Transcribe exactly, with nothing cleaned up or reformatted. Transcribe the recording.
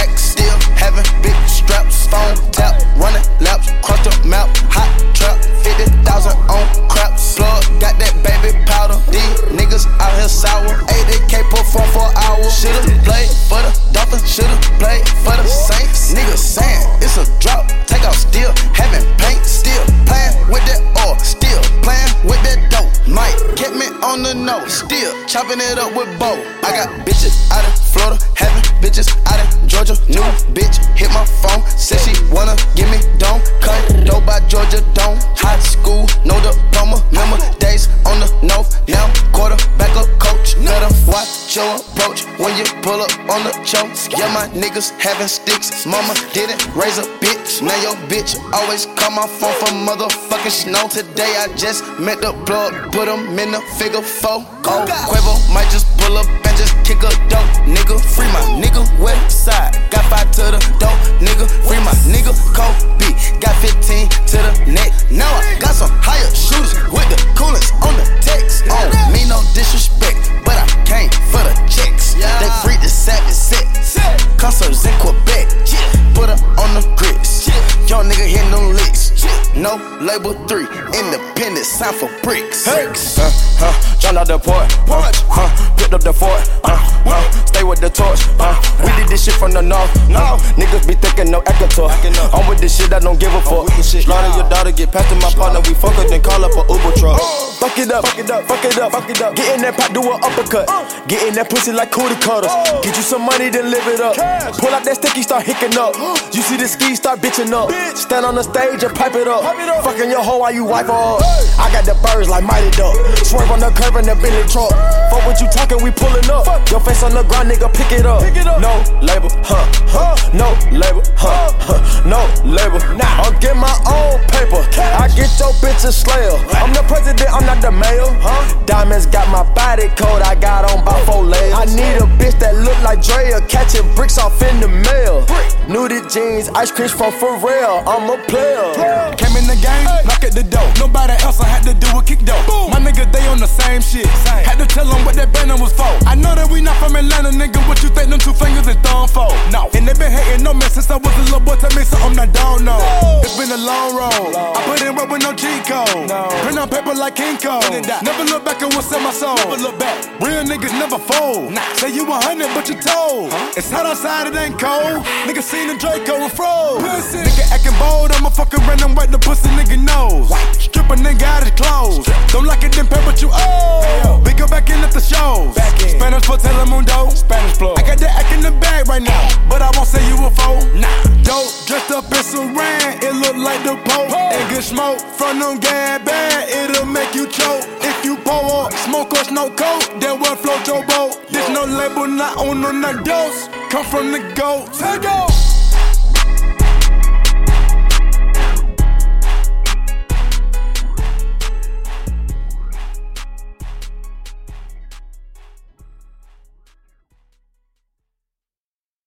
stacks, still having big straps. Phone tap, running laps, cross the map, hot trap, fifty thousand on craps. Plug, got that baby powder. These niggas out here sour. eighty K perform for hours. Should've played for the Dolphins, should've played for the Saints. Niggas saying it's a drop, take off still having paint, still playing with that oil, still playing with that dope. Mike kept me on the nose, still chopping it up with Bo. I got bitches out of Florida, having bitches out of Georgia. New bitch hit my phone, said she wanna give me dome. Cut dope by Georgia Dome. High school, no diploma. Remember days on the north, now quarterback a coach. Better watch your approach when you pull up on the choke. Yeah, my niggas having sticks. Mama didn't raise a bitch. Now your bitch always call my phone for motherfucking snow. Today I just met the plug, put him in the figure four. Oh, Quavo might just pull up and just kick a dope. Nigga, free my nigga west side. Got five to the dope, nigga. Free my nigga Kobe. Got fifteen to the neck. Now I got some higher shooters with the coolest on the text. Oh, me no disrespect, but I came for the checks. They free the savage set. Concerts in Quebec. Put her on the grits. Young nigga hitting them licks. No label three. Independent sign for bricks. Hey. Uh, uh, Jumped out the port. Uh, uh, picked up the fort. Uh, uh, stay with the torch. Uh, we did this shit from the north. Uh, niggas be thinking no Ecuador. I'm with this shit, I don't give a fuck. Slaughter your daughter, get past to my partner. We fuck her, then call up a Uber truck. Fuck it up, fuck it up, fuck it up, fuck it up. Get in that pot, do an uppercut. Get in that pussy like cootie cutters. Get you some money, then live it up. Pull out that sticky, start hicking up. You see the ski, start bitching up. Stand on the stage and pipe it up. Fucking your hoe while you wipe her up. I got the birds like Mighty Duck. Swerve on the curb in the Bentley truck. Fuck what you talking, we pulling up. Your face on the ground, nigga, pick it up. No label, huh, huh. No label, huh, huh. No label. I'll get my own paper. I get your bitch a slayer. I'm the president, I'm not the mayor. Diamonds got my body code, I got on about four layers. I need a bitch that look like Drea, catching bricks off in the mail. Nudie jeans, ice cream from Pharrell, I'm a player. Came in the game, knock at the door. Nobody else I had to do a kick dope. My niggas, they on the same shit. Had to tell them what that banner was for. I know that we not from Atlanta, nigga. What you think them two fingers and thumb for? No. And they been hating on me since I was a little boy. Tell me something I don't know. No. It's been a long road. I put in work with no G code. No. Print on paper like King Cole. Never look back at what's in my soul. Never look back. Real niggas never fold. Nah. Say you a hundred, but you told. Huh? It's hot outside, it ain't cold. Nigga seen the Draco and froze. Pussy. Nigga acting bold, I'ma fucking run and wipe the pussy nigga nose. Strip a nigga out his clothes. Don't like it, then pay what you owe. Big go back in at the shows. Spanish for Telemundo. Spanish blow. I got that act in the bag right now, but I won't say you a foe. Nah. Dope, dressed up in saran, it look like the Pope. And good smoke from them gas bad, it'll make you choke. If you pour up, smoke or no coat, then we'll float your boat. This no label, not on no not dose. Come from the goats.